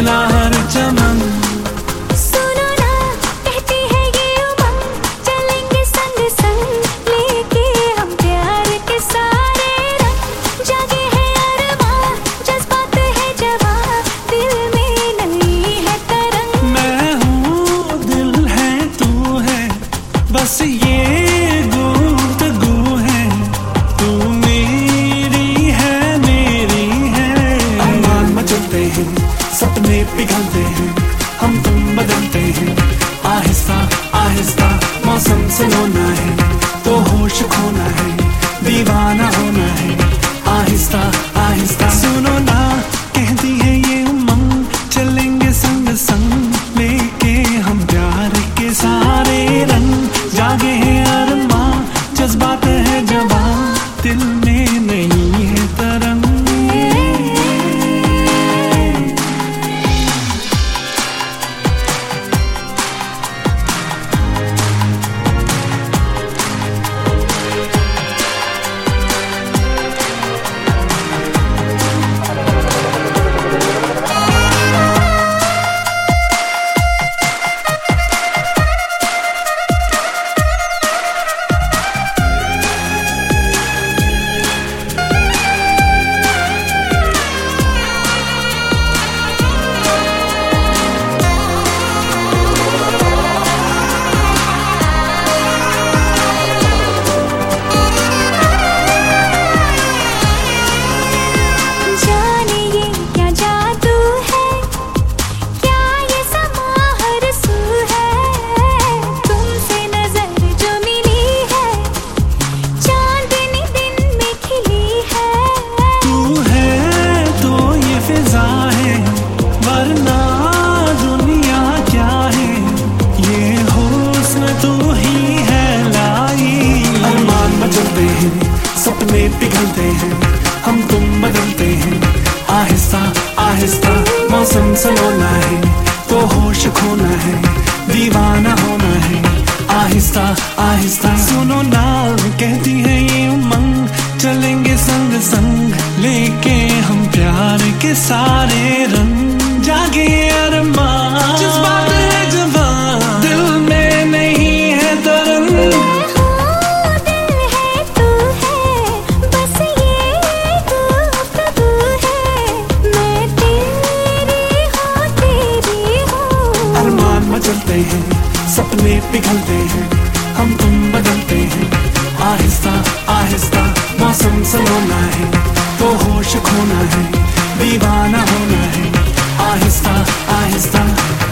पहला हर चमन। सुनो ना कहती है ये उमंग, चलेंगे संग संग लेके हम प्यार के सारे रंग। जागे है अरमां, जज्बात है जवां, दिल में नई है तरंग। मैं हूँ दिल है तू है, बस ये गुफ्तगू है। तू मेरी है मेरी है। अरमान मचलते हैं, सपने पिघलते हैं, हम तुम बदलते हैं। आहिस्ता आहिस्ता मौसम से होना है, तो होश खोना है, दीवाना होना है। आहिस्ता आहिस्ता सुनो ना कहती है ये उमंग, चलेंगे संग संग लेके हम प्यार के सारे रंग। जागे हैं अरमां, जज्बात है जवां, दिल में नहीं है तरंग। सपने पिघलते हैं, हम तुम बदलते हैं। आहिस्ता आहिस्ता मौसम सलोना है, तो होश खोना है, दीवाना होना है। आहिस्ता आहिस्ता सुनो ना कहती है ये उमंग, चलेंगे संग संग लेके हम प्यार के सारे रंग। जागे अरमां, जज्बात है जवां, दिल में नहीं है तरंग। चलते हैं, सपने पिघलते हैं, हम तुम बदलते हैं। आहिस्ता आहिस्ता मौसम सलोना है, तो होश खोना है, दीवाना होना है। आहिस्ता आहिस्ता